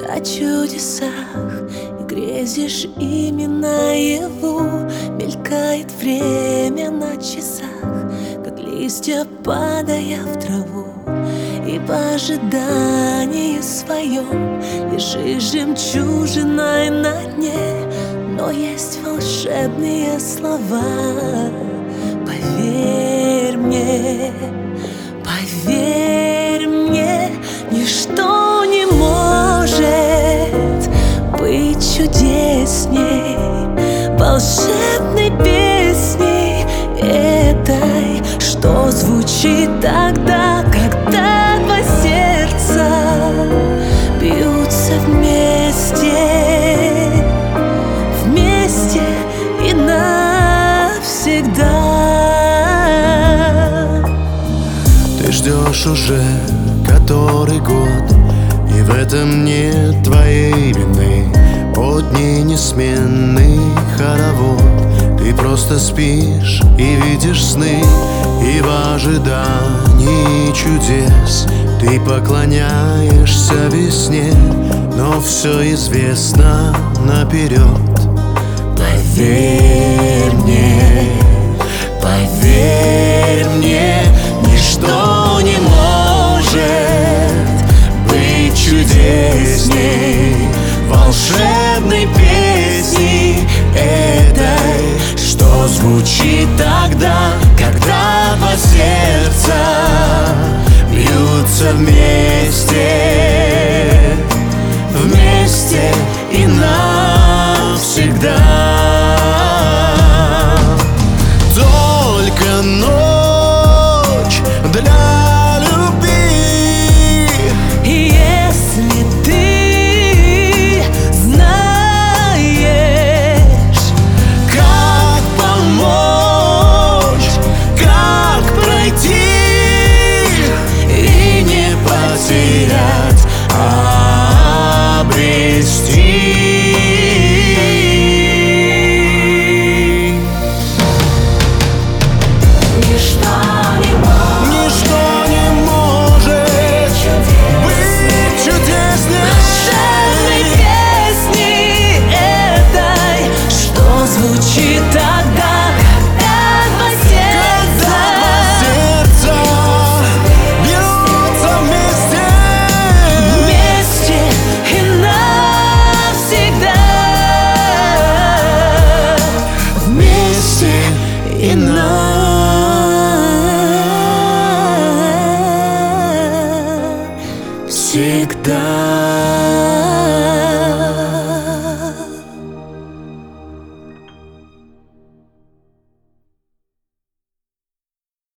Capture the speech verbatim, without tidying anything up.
о чудесах и грезишь ими наяву. Мелькает время на часах, как листья падая в траву. И в ожидании своем лежишь жемчужиной на дне. Но есть волшебные слова. Поверь мне, поверь мне, ничто не может быть чудесней волшебной песни этой, что звучит тогда, когда два сердца бьются вместе, вместе и навсегда. Ты ждешь уже который год, и в этом нет твоей вины. О дни несменный хоровод, ты просто спишь и видишь сны. И в ожидании чудес ты поклоняешься весне, но все известно наперед. Поверь мне, поверь мне, ничто не может быть чудесней волшебной песни этой, что звучит тогда, когда два сердца бьются вместе, вместе и навсегда. Только ночь для любви. Если ты знаешь, Как помочь, как пройти и не потерять, а обрести. ничто не Ничто не может быть чудеснее волшебной песни этой, что звучит тогда, когда два сердца сердца бьются вместе, вместе и навсегда, вместе и навсегда.